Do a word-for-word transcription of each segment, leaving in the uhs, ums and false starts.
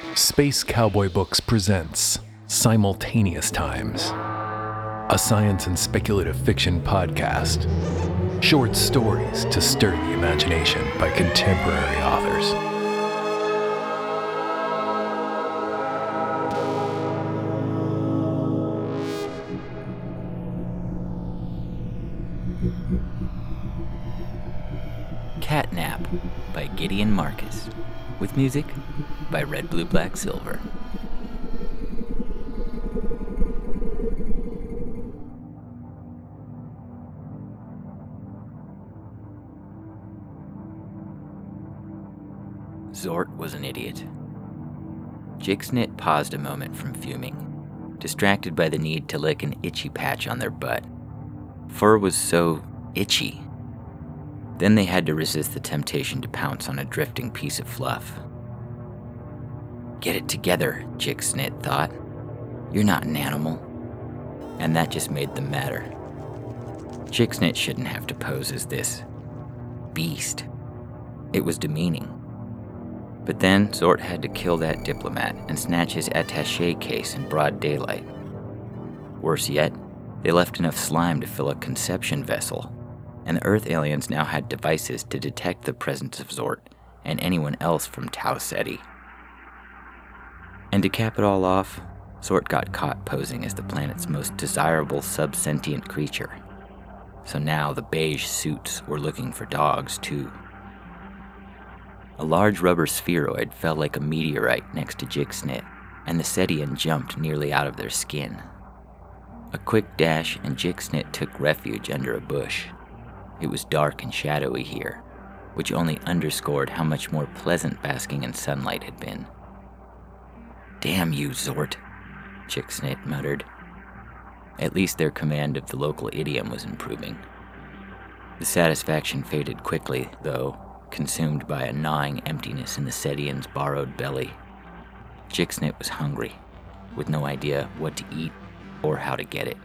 Space Cowboy Books presents Simultaneous Times, a science and speculative fiction podcast. Short stories to stir the imagination by contemporary authors. Catnap by Gideon Marcus, with music by Red Blue Black Silver. Zort was an idiot. Jixnit paused a moment from fuming, distracted by the need to lick an itchy patch on their butt. Fur was so itchy. Then they had to resist the temptation to pounce on a drifting piece of fluff. Get it together, Jixnit thought. You're not an animal. And that just made them madder. Jixnit shouldn't have to pose as this beast. It was demeaning. But then Zort had to kill that diplomat and snatch his attaché case in broad daylight. Worse yet, they left enough slime to fill a conception vessel, and the Earth aliens now had devices to detect the presence of Zort and anyone else from Tau Ceti. And to cap it all off, Zort got caught posing as the planet's most desirable sub-sentient creature. So now the beige suits were looking for dogs, too. A large rubber spheroid fell like a meteorite next to Jixnit, and the Cetian jumped nearly out of their skin. A quick dash, and Jixnit took refuge under a bush. It was dark and shadowy here, which only underscored how much more pleasant basking in sunlight had been. "Damn you, Zort," Jixnit muttered. At least their command of the local idiom was improving. The satisfaction faded quickly, though, consumed by a gnawing emptiness in the Cetian's borrowed belly. Jixnit was hungry, with no idea what to eat or how to get it.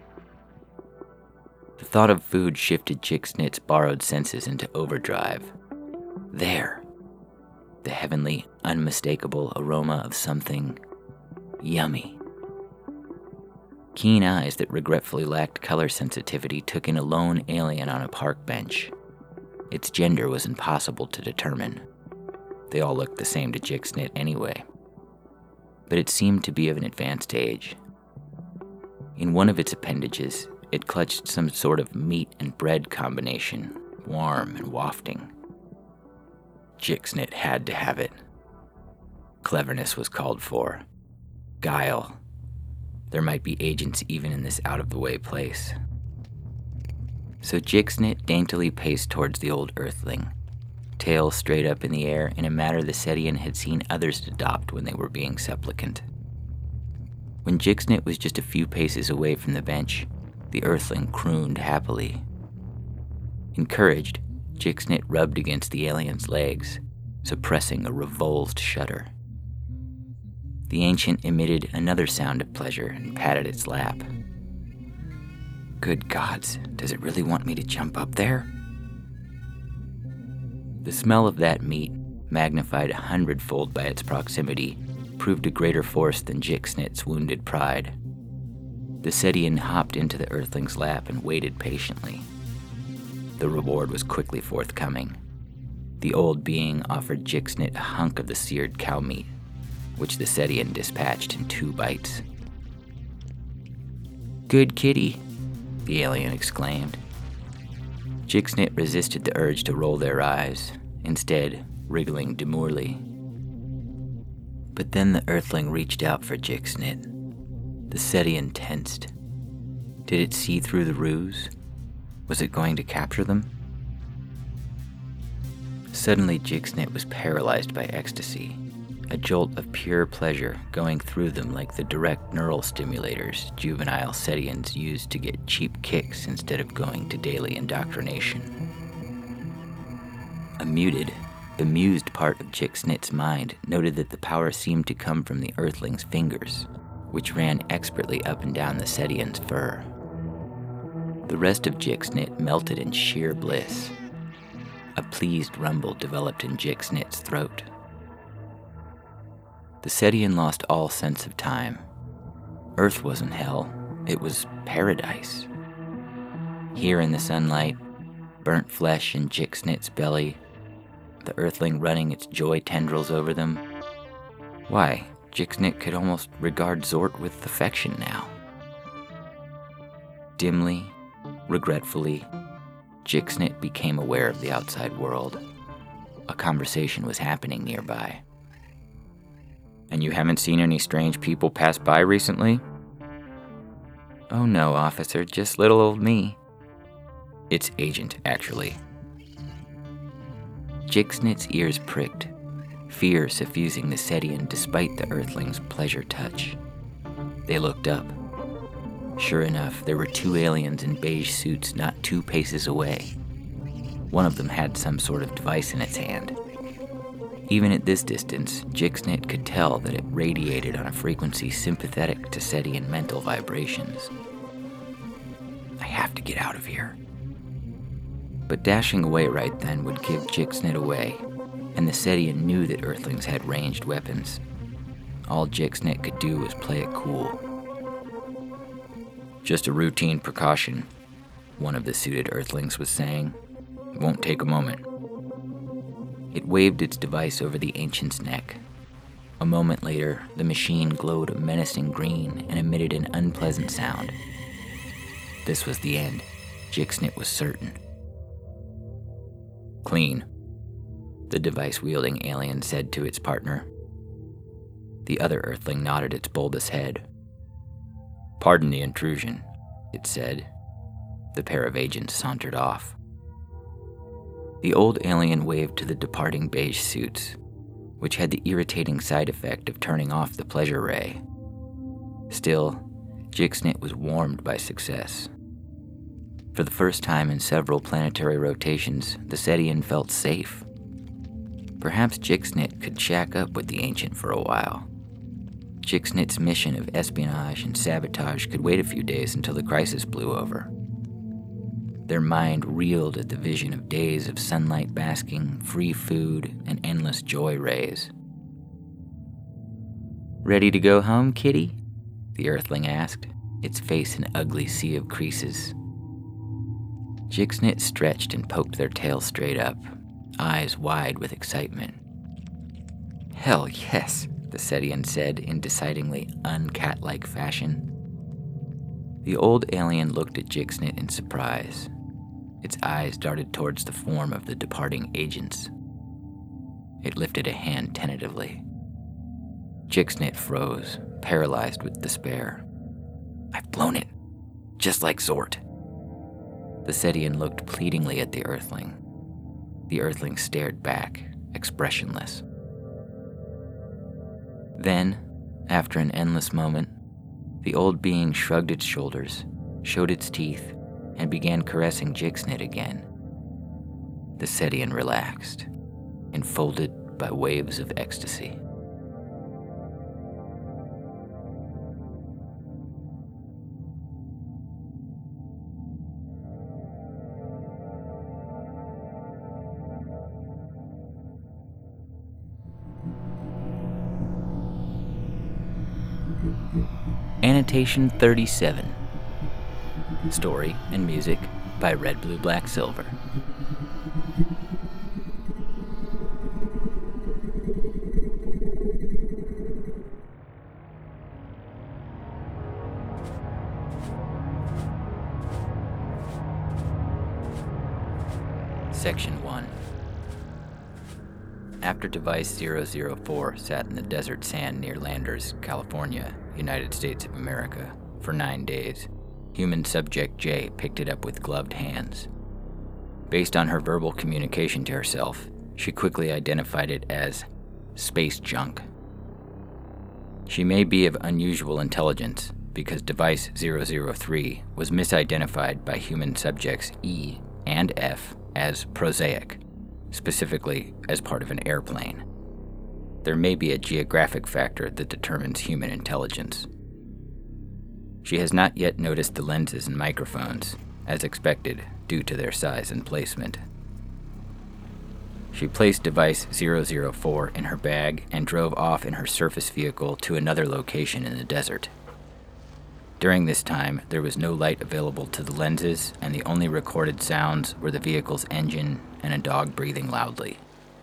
The thought of food shifted Jixnit's borrowed senses into overdrive. There, the heavenly, unmistakable aroma of something yummy. Keen eyes that regretfully lacked color sensitivity took in a lone alien on a park bench. Its gender was impossible to determine. They all looked the same to Jixnit anyway. But it seemed to be of an advanced age. In one of its appendages, it clutched some sort of meat and bread combination, warm and wafting. Jixnit had to have it. Cleverness was called for. Guile. There might be agents even in this out-of-the-way place. So Jixnit daintily paced towards the old Earthling, tail straight up in the air in a manner the Cetian had seen others adopt when they were being supplicant. When Jixnit was just a few paces away from the bench, the Earthling crooned happily. Encouraged, Jixnit rubbed against the alien's legs, suppressing a revulsed shudder. The ancient emitted another sound of pleasure and patted its lap. Good gods, does it really want me to jump up there? The smell of that meat, magnified a hundredfold by its proximity, proved a greater force than Jixnit's wounded pride. The Cetian hopped into the Earthling's lap and waited patiently. The reward was quickly forthcoming. The old being offered Jixnit a hunk of the seared cow meat, which the Cetian dispatched in two bites. "Good kitty," the alien exclaimed. Jixnit resisted the urge to roll their eyes, instead wriggling demurely. But then the Earthling reached out for Jixnit. The Cetian tensed. Did it see through the ruse? Was it going to capture them? Suddenly, Jixnit was paralyzed by ecstasy, a jolt of pure pleasure going through them like the direct neural stimulators juvenile Cetians used to get cheap kicks instead of going to daily indoctrination. A muted, bemused part of Jixnit's mind noted that the power seemed to come from the Earthling's fingers, which ran expertly up and down the Cetian's fur. The rest of Jixnit melted in sheer bliss. A pleased rumble developed in Jixnit's throat. the Setian lost all sense of time. Earth wasn't hell, it was paradise. Here in the sunlight, burnt flesh in Jixnit's belly, the Earthling running its joy tendrils over them. Why, Jixnit could almost regard Zort with affection now. Dimly, regretfully, Jixnit became aware of the outside world. A conversation was happening nearby. "And you haven't seen any strange people pass by recently?" "Oh no, officer, just little old me." "It's Agent, actually." Jixnit's ears pricked, fear suffusing the Setian despite the Earthling's pleasure touch. They looked up. Sure enough, there were two aliens in beige suits not two paces away. One of them had some sort of device in its hand. Even at this distance, Jixnit could tell that it radiated on a frequency sympathetic to Setian mental vibrations. "I have to get out of here." But dashing away right then would give Jixnit away, and the Setian knew that Earthlings had ranged weapons. All Jixnit could do was play it cool. "Just a routine precaution," one of the suited Earthlings was saying. "Won't take a moment." It waved its device over the Ancient's neck. A moment later, the machine glowed a menacing green and emitted an unpleasant sound. This was the end. Jixnit was certain. "Clean," the device-wielding alien said to its partner. The other Earthling nodded its bulbous head. "Pardon the intrusion," it said. The pair of agents sauntered off. The old alien waved to the departing beige suits, which had the irritating side effect of turning off the pleasure ray. Still, Jixnit was warmed by success. For the first time in several planetary rotations, the Setian felt safe. Perhaps Jixnit could shack up with the Ancient for a while. Jixnit's mission of espionage and sabotage could wait a few days until the crisis blew over. Their mind reeled at the vision of days of sunlight basking, free food, and endless joy rays. "Ready to go home, kitty?" the Earthling asked, its face an ugly sea of creases. Jixnit stretched and poked their tails straight up, eyes wide with excitement. "Hell yes," the Setian said in decidedly un-cat-like fashion. The old alien looked at Jixnit in surprise. Its eyes darted towards the form of the departing agents. It lifted a hand tentatively. Jixnit froze, paralyzed with despair. "I've blown it, just like Zort." The Setian looked pleadingly at the Earthling. The Earthling stared back, expressionless. Then, after an endless moment, the old being shrugged its shoulders, showed its teeth, and began caressing Jixnit again. The Setian relaxed, enfolded by waves of ecstasy. Annotation thirty-seven. Story and music by Red Blue Black Silver. Section one. After Device zero zero four sat in the desert sand near Landers, California, United States of America, for nine days, human subject J picked it up with gloved hands. Based on her verbal communication to herself, she quickly identified it as space junk. She may be of unusual intelligence because Device zero zero three was misidentified by human subjects E and F as prosaic, specifically as part of an airplane. There may be a geographic factor that determines human intelligence. She has not yet noticed the lenses and microphones, as expected due to their size and placement. She placed device zero zero four in her bag and drove off in her surface vehicle to another location in the desert. During this time, there was no light available to the lenses, and the only recorded sounds were the vehicle's engine and a dog breathing loudly.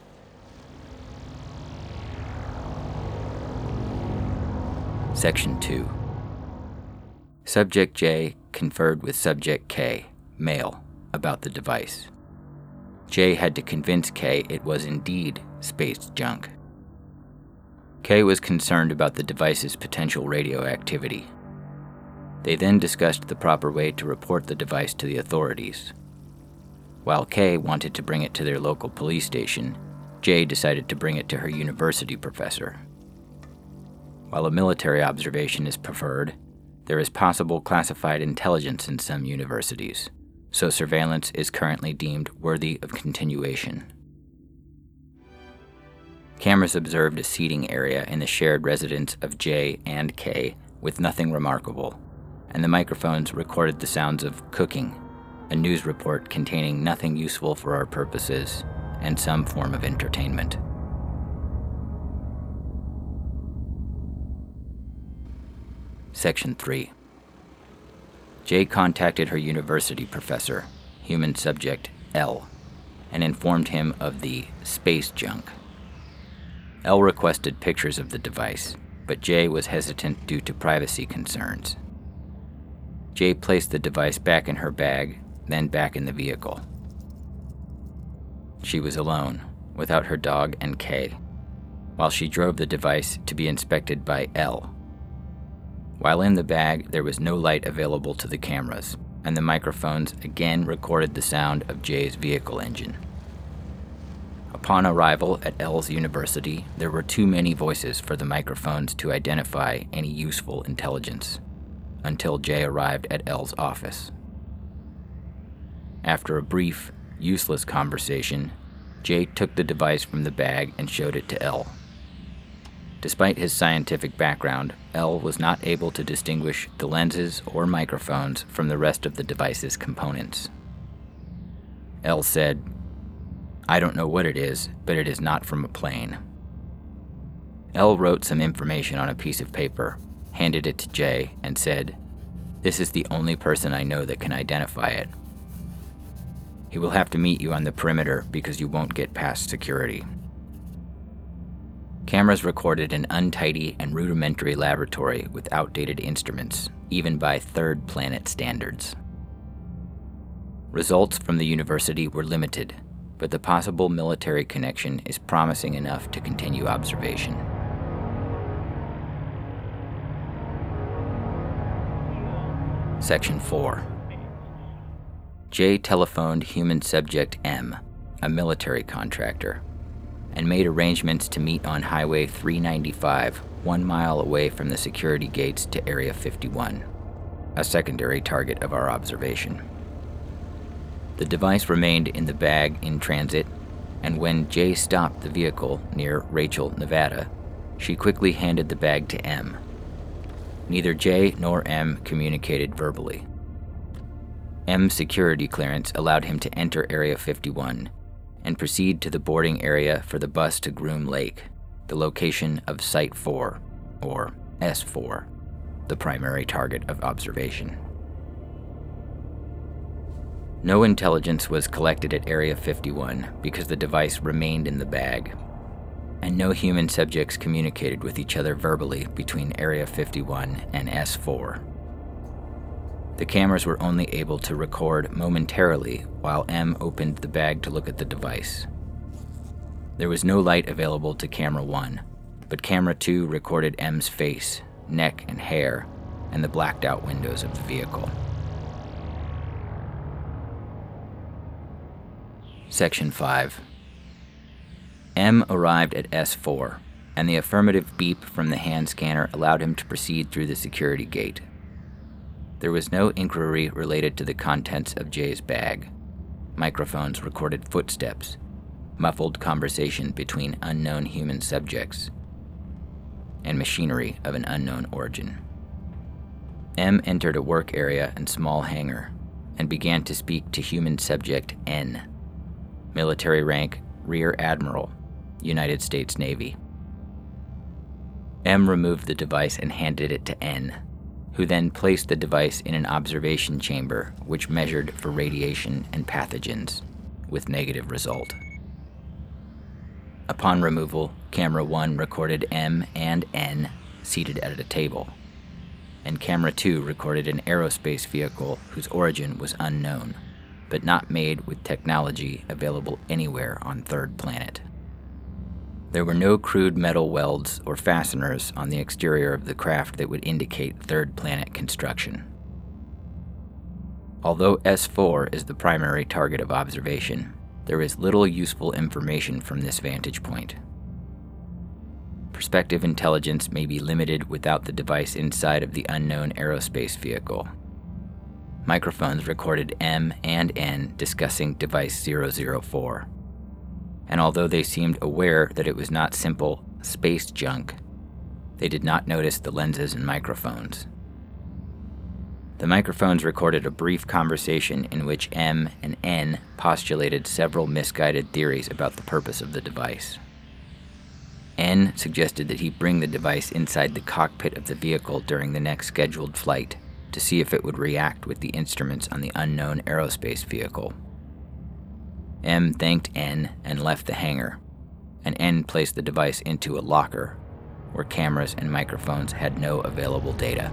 Section two. Subject J conferred with Subject K, male, about the device. J had to convince K it was indeed space junk. K was concerned about the device's potential radioactivity. They then discussed the proper way to report the device to the authorities. While K wanted to bring it to their local police station, J decided to bring it to her university professor. While a military observation is preferred, there is possible classified intelligence in some universities, so surveillance is currently deemed worthy of continuation. Cameras observed a seating area in the shared residence of J and K with nothing remarkable, and the microphones recorded the sounds of cooking, a news report containing nothing useful for our purposes, and some form of entertainment. Section three. J contacted her university professor, human subject L, and informed him of the space junk. L requested pictures of the device, but J was hesitant due to privacy concerns. J placed the device back in her bag, then back in the vehicle. She was alone, without her dog and K, while she drove the device to be inspected by L. While in the bag, there was no light available to the cameras, and the microphones again recorded the sound of J's vehicle engine. Upon arrival at L's university, there were too many voices for the microphones to identify any useful intelligence, until J arrived at L's office. After a brief, useless conversation, J took the device from the bag and showed it to L. Despite his scientific background, L was not able to distinguish the lenses or microphones from the rest of the device's components. L said, "I don't know what it is, but it is not from a plane." L wrote some information on a piece of paper, handed it to J, and said, "This is the only person I know that can identify it. He will have to meet you on the perimeter because you won't get past security." Cameras recorded an untidy and rudimentary laboratory with outdated instruments, even by third planet standards. Results from the university were limited, but the possible military connection is promising enough to continue observation. Section four. J telephoned human subject M, a military contractor, and made arrangements to meet on Highway three ninety-five, one mile away from the security gates to Area fifty-one, a secondary target of our observation. The device remained in the bag in transit, and when J stopped the vehicle near Rachel, Nevada, she quickly handed the bag to M. Neither J nor M communicated verbally. M's security clearance allowed him to enter Area fifty-one and proceed to the boarding area for the bus to Groom Lake, the location of Site four, or S four, the primary target of observation. No intelligence was collected at Area fifty-one because the device remained in the bag, and no human subjects communicated with each other verbally between Area fifty-one and S four. The cameras were only able to record momentarily while M opened the bag to look at the device. There was no light available to camera one, but camera two recorded M's face, neck, and hair, and the blacked out windows of the vehicle. Section five. M arrived at S four, and the affirmative beep from the hand scanner allowed him to proceed through the security gate. There was no inquiry related to the contents of J's bag. Microphones recorded footsteps, muffled conversation between unknown human subjects, and machinery of an unknown origin. M entered a work area and small hangar and began to speak to human subject N, military rank Rear Admiral, United States Navy. M removed the device and handed it to N, who then placed the device in an observation chamber which measured for radiation and pathogens, with negative result. Upon removal, Camera one recorded M and N seated at a table, and Camera two recorded an aerospace vehicle whose origin was unknown, but not made with technology available anywhere on Third Planet. There were no crude metal welds or fasteners on the exterior of the craft that would indicate Third Planet construction. Although S four is the primary target of observation, there is little useful information from this vantage point. Perspective intelligence may be limited without the device inside of the unknown aerospace vehicle. Microphones recorded M and N discussing Device zero zero four. And although they seemed aware that it was not simple space junk, they did not notice the lenses and microphones. The microphones recorded a brief conversation in which M and N postulated several misguided theories about the purpose of the device. N suggested that he bring the device inside the cockpit of the vehicle during the next scheduled flight to see if it would react with the instruments on the unknown aerospace vehicle. M thanked N and left the hangar, and N placed the device into a locker where cameras and microphones had no available data.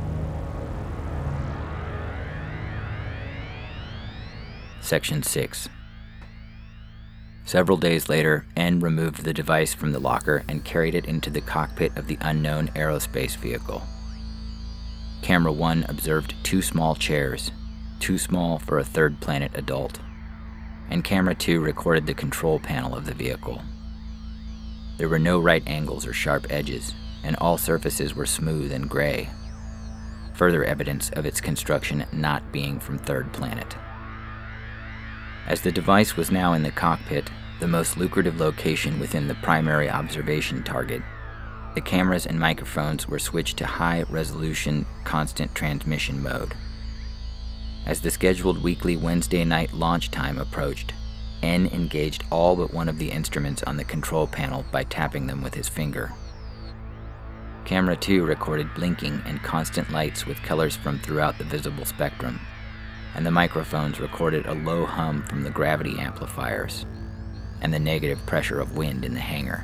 Section six. Several days later, N removed the device from the locker and carried it into the cockpit of the unknown aerospace vehicle. Camera one observed two small chairs, too small for a Third Planet adult, and Camera two recorded the control panel of the vehicle. There were no right angles or sharp edges, and all surfaces were smooth and gray, further evidence of its construction not being from Third Planet. As the device was now in the cockpit, the most lucrative location within the primary observation target, the cameras and microphones were switched to high-resolution, constant transmission mode. As the scheduled weekly Wednesday night launch time approached, N engaged all but one of the instruments on the control panel by tapping them with his finger. Camera two recorded blinking and constant lights with colors from throughout the visible spectrum, and the microphones recorded a low hum from the gravity amplifiers and the negative pressure of wind in the hangar.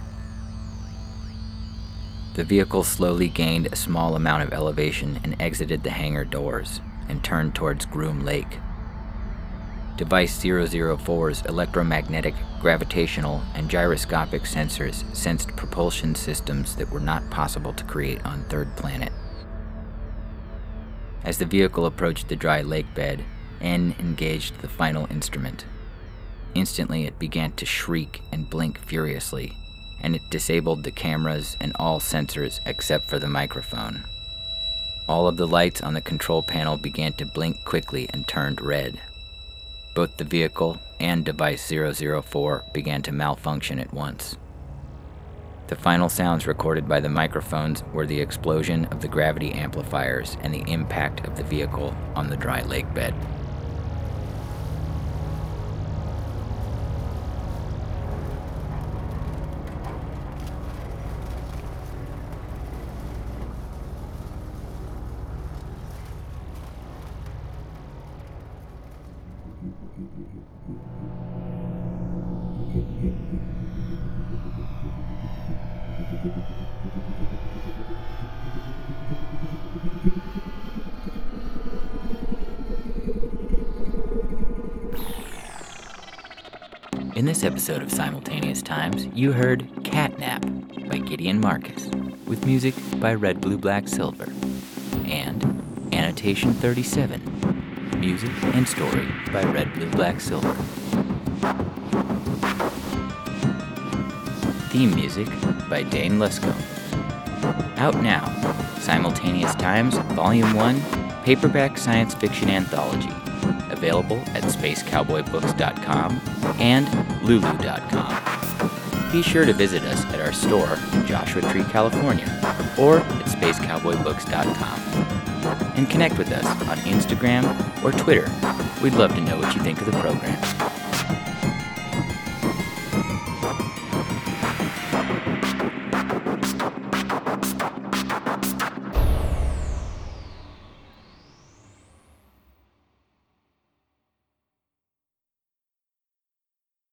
The vehicle slowly gained a small amount of elevation and exited the hangar doors and turned towards Groom Lake. Device zero zero four's electromagnetic, gravitational, and gyroscopic sensors sensed propulsion systems that were not possible to create on Third Planet. As the vehicle approached the dry lake bed, N engaged the final instrument. Instantly, it began to shriek and blink furiously, and it disabled the cameras and all sensors except for the microphone. All of the lights on the control panel began to blink quickly and turned red. Both the vehicle and Device zero zero four began to malfunction at once. The final sounds recorded by the microphones were the explosion of the gravity amplifiers and the impact of the vehicle on the dry lake bed. In this episode of Simultaneous Times, you heard Catnap by Gideon Marcus, with music by Red Blue Black Silver, and Annotation thirty-seven, music and story by Red Blue Black Silver. Theme music by Dane Luscombe. Out now, Simultaneous Times, Volume one, Paperback Science Fiction Anthology, available at space cowboy books dot com and lulu dot com. Be sure to visit us at our store in Joshua Tree, California, or at space cowboy books dot com. And connect with us on Instagram or Twitter. We'd love to know what you think of the program.